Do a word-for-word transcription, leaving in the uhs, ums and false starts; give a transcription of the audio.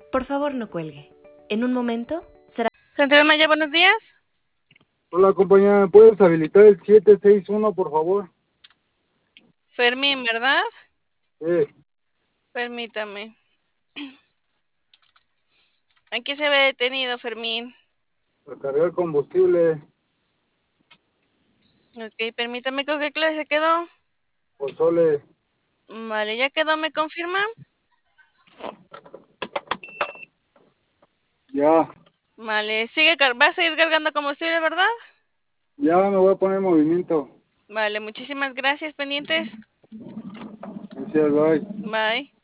Por favor, no cuelgue. En un momento será... Central Maya, buenos días. Hola, compañera, ¿me puedes habilitar el siete seis uno, por favor? Fermín, ¿verdad? Sí, Permítame. Aquí se ve detenido, Fermín. recargar combustible, Ok, permítame, ¿con qué clase quedó? pozole. Vale, ya quedó, ¿me confirma? Ya, Vale, sigue, car- va a seguir cargando combustible, ¿verdad? ya me voy a poner en movimiento. Vale, muchísimas gracias, pendientes. Gracias, bye. Bye.